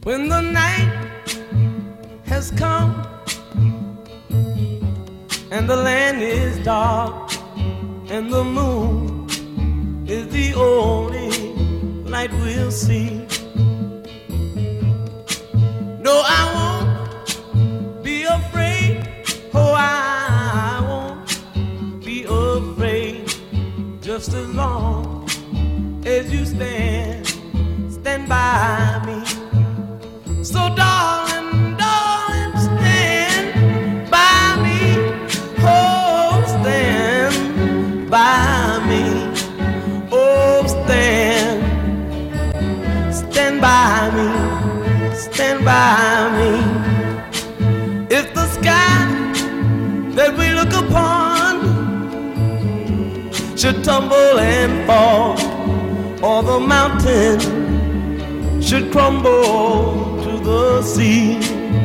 When the night has come and the land is dark and the moon is the only light we'll see. No, I won't be afraid. Oh, I won't be afraid. Just as long as you stand by me. So darling, darling, stand by me. Oh, stand by me. Oh, stand by me. Stand by me. If the sky that we look upon should tumble and fall, or the mountain should crumble to the sea,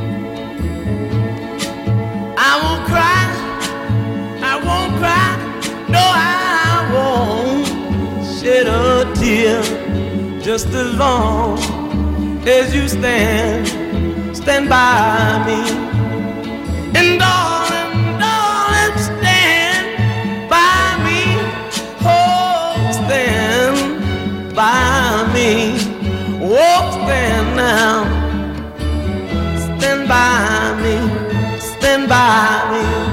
I won't cry, I won't cry, no, I won't shed a tear. Just as long as you stand by me. And darling, darling, stand by me. Oh, stand by me. Oh, stand now. Stand by me. Stand by me.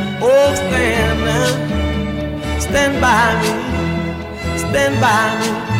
Stand by me, stand by me.